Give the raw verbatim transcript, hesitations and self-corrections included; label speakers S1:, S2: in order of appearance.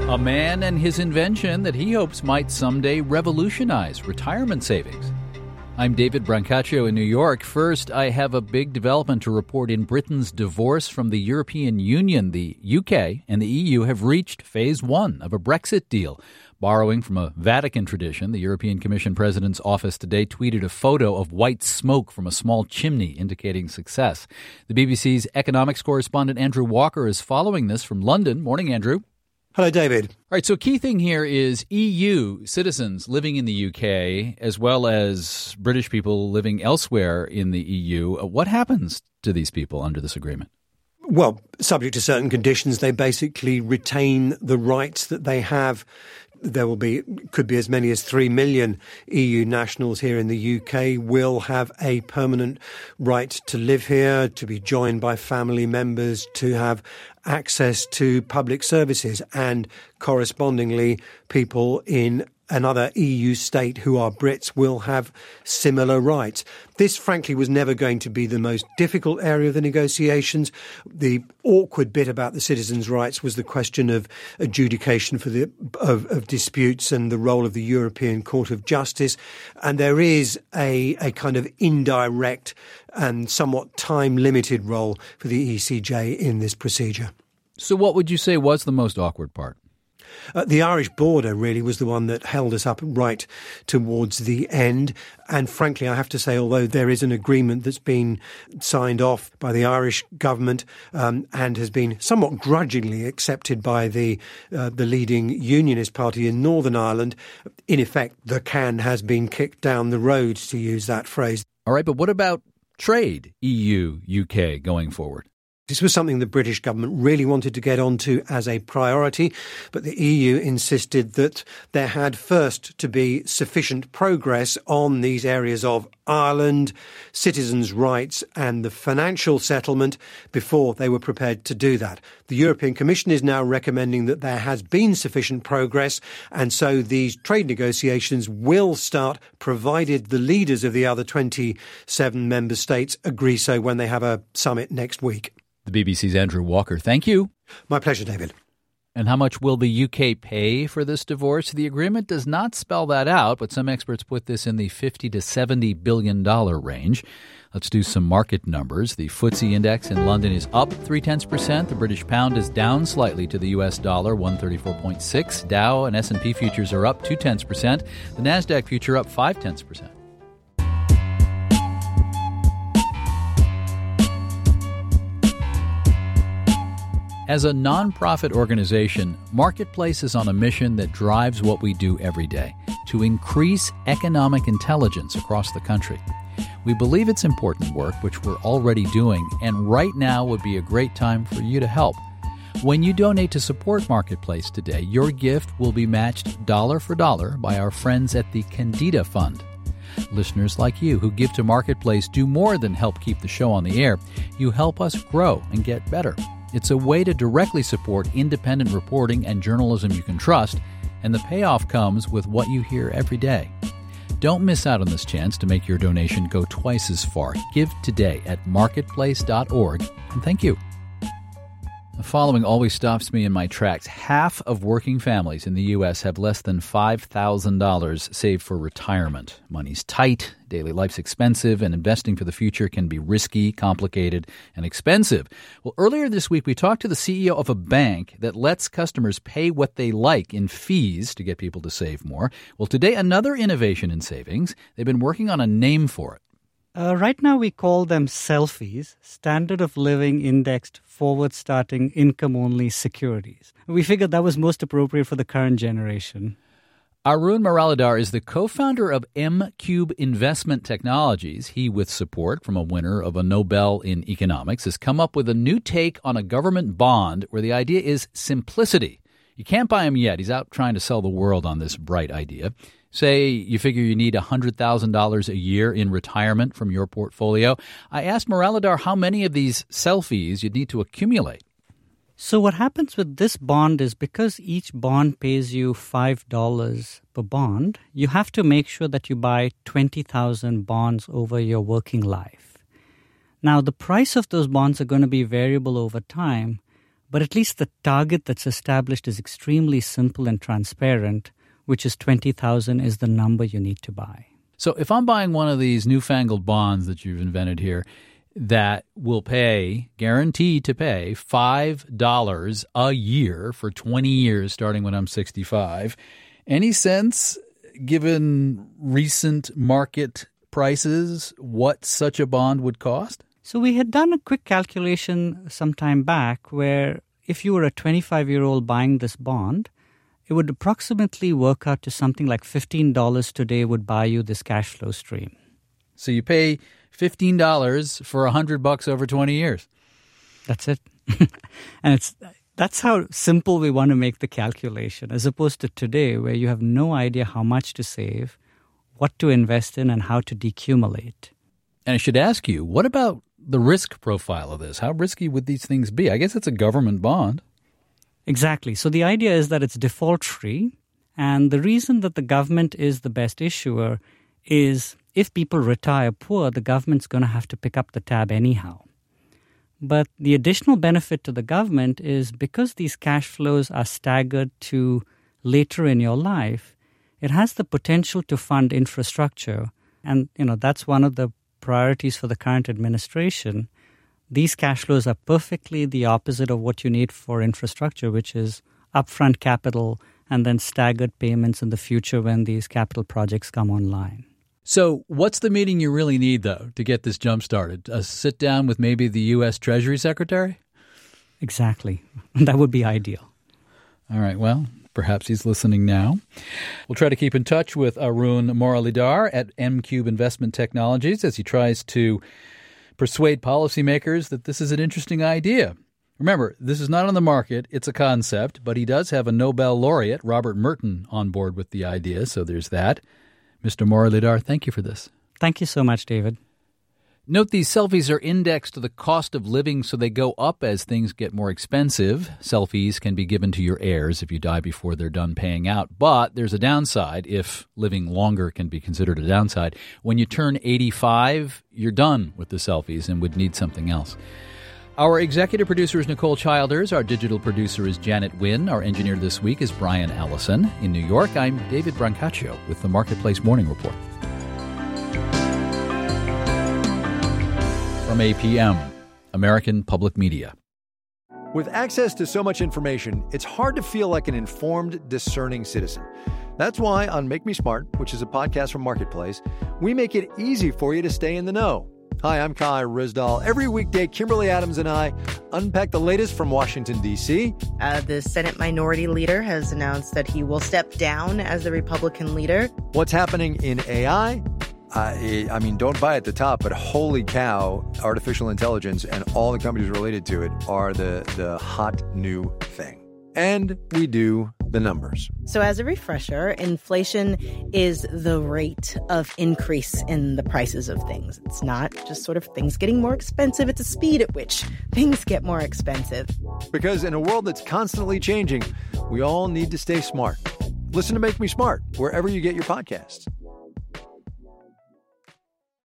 S1: A man and his invention that he hopes might someday revolutionize retirement savings. I'm David Brancaccio in New York. First, I have a big development to report in Britain's divorce from the European Union. The U K and the E U have reached phase one of a Brexit deal. Borrowing from a Vatican tradition, the European Commission President's office today tweeted a photo of white smoke from a small chimney indicating success. The B B C's economics correspondent Andrew Walker is following this from London. Morning, Andrew.
S2: Hello, David.
S1: All right, so key thing here is E U citizens living in the U K as well as British people living elsewhere in the E U. What happens to these people under this agreement?
S2: Well, subject to certain conditions, they basically retain the rights that they have. There will be, could be as many as three million E U nationals here in the U K will have a permanent right to live here, to be joined by family members, to have access to public services, and correspondingly people in another E U state who are Brits will have similar rights. This, frankly, was never going to be the most difficult area of the negotiations. The awkward bit about the citizens' rights was the question of adjudication for the of, of disputes and the role of the European Court of Justice. And there is a, a kind of indirect and somewhat time-limited role for the E C J in this procedure.
S1: So what would you say was the most awkward part?
S2: Uh, the Irish border really was the one that held us up right towards the end. And frankly, I have to say, although there is an agreement that's been signed off by the Irish government um, and has been somewhat grudgingly accepted by the uh, the leading unionist party in Northern Ireland, in effect, the can has been kicked down the road, to use that phrase.
S1: All right, but what about trade, E U, U K, going forward?
S2: This was something the British government really wanted to get onto as a priority, but the E U insisted that there had first to be sufficient progress on these areas of Ireland, citizens' rights and the financial settlement before they were prepared to do that. The European Commission is now recommending that there has been sufficient progress, and so these trade negotiations will start, provided the leaders of the other twenty-seven member states agree so when they have a summit next week.
S1: The B B C's Andrew Walker, thank you.
S2: My pleasure, David.
S1: And how much will the U K pay for this divorce? The agreement does not spell that out, but some experts put this in the fifty to seventy billion dollars range. Let's do some market numbers. The F T S E index in London is up three tenths percent. The British pound is down slightly to the U S dollar, one thirty-four point six. Dow and S and P futures are up two tenths percent. The NASDAQ future up five tenths percent. As a nonprofit organization, Marketplace is on a mission that drives what we do every day, to increase economic intelligence across the country. We believe it's important work, which we're already doing, and right now would be a great time for you to help. When you donate to support Marketplace today, your gift will be matched dollar for dollar by our friends at the Candida Fund. Listeners like you who give to Marketplace do more than help keep the show on the air. You help us grow and get better. It's a way to directly support independent reporting and journalism you can trust, and the payoff comes with what you hear every day. Don't miss out on this chance to make your donation go twice as far. Give today at marketplace dot org, and thank you. The following always stops me in my tracks. Half of working families in the U S have less than five thousand dollars saved for retirement. Money's tight, daily life's expensive, and investing for the future can be risky, complicated, and expensive. Well, earlier this week, we talked to the C E O of a bank that lets customers pay what they like in fees to get people to save more. Well, today, another innovation in savings. They've been working on a name for it.
S3: Uh, right now, we call them SELFIES, Standard of Living Indexed Forward-Starting Income-Only Securities. We figured that was most appropriate for the current generation.
S1: Arun Muralidhar is the co-founder of M Cube Investment Technologies. He, with support from a winner of a Nobel in economics, has come up with a new take on a government bond where the idea is simplicity. You can't buy him yet. He's out trying to sell the world on this bright idea. Say you figure you need one hundred thousand dollars a year in retirement from your portfolio. I asked Muralidhar how many of these selfies you'd need to accumulate.
S3: So what happens with this bond is because each bond pays you five dollars per bond, you have to make sure that you buy twenty thousand bonds over your working life. Now, the price of those bonds are going to be variable over time, But at least the target that's established is extremely simple and transparent, which is twenty thousand is the number you need to buy.
S1: So if I'm buying one of these newfangled bonds that you've invented here that will pay, guaranteed to pay, five dollars a year for twenty years starting when I'm sixty-five, any sense, given recent market prices, what such a bond would cost?
S3: So we had done a quick calculation some time back where if you were a twenty-five-year-old buying this bond, it would approximately work out to something like fifteen dollars today would buy you this cash flow stream.
S1: So you pay fifteen dollars for one hundred bucks over twenty years.
S3: That's it. And it's that's how simple we want to make the calculation, as opposed to today where you have no idea how much to save, what to invest in, and how to decumulate.
S1: And I should ask you, what about the risk profile of this? How risky would these things be? I guess it's a government bond.
S3: Exactly. So the idea is that it's default-free, and the reason that the government is the best issuer is if people retire poor, the government's going to have to pick up the tab anyhow. But the additional benefit to the government is because these cash flows are staggered to later in your life, it has the potential to fund infrastructure. And, you know, that's one of the priorities for the current administration. These cash flows are perfectly the opposite of what you need for infrastructure, which is upfront capital and then staggered payments in the future when these capital projects come online.
S1: So what's the meeting you really need, though, to get this jump started? A sit down with maybe the U S Treasury Secretary?
S3: Exactly. That would be ideal.
S1: All right. Well, perhaps he's listening now. We'll try to keep in touch with Arun Muralidhar at M Cube Investment Technologies as he tries to persuade policymakers that this is an interesting idea. Remember, this is not on the market. It's a concept, but he does have a Nobel laureate, Robert Merton, on board with the idea, so there's that. Mister Muralidhar, thank you for this.
S3: Thank you so much, David.
S1: Note these selfies are indexed to the cost of living, so they go up as things get more expensive. Selfies can be given to your heirs if you die before they're done paying out. But there's a downside if living longer can be considered a downside. When you turn eighty-five, you're done with the selfies and would need something else. Our executive producer is Nicole Childers. Our digital producer is Janet Wynn. Our engineer this week is Brian Allison. In New York, I'm David Brancaccio with the Marketplace Morning Report. From A P M, American Public Media.
S4: With access to so much information, it's hard to feel like an informed, discerning citizen. That's why on Make Me Smart, which is a podcast from Marketplace, we make it easy for you to stay in the know. Hi, I'm Kai Rizdal. Every weekday, Kimberly Adams and I unpack the latest from Washington, D C
S5: Uh, the Senate Minority Leader has announced that he will step down as the Republican leader.
S4: What's happening in A I? I, I mean, don't buy at the top, but holy cow, artificial intelligence and all the companies related to it are the, the hot new thing. And we do the numbers.
S5: So as a refresher, inflation is the rate of increase in the prices of things. It's not just sort of things getting more expensive. It's a speed at which things get more expensive.
S4: Because in a world that's constantly changing, we all need to stay smart. Listen to Make Me Smart wherever you get your podcasts.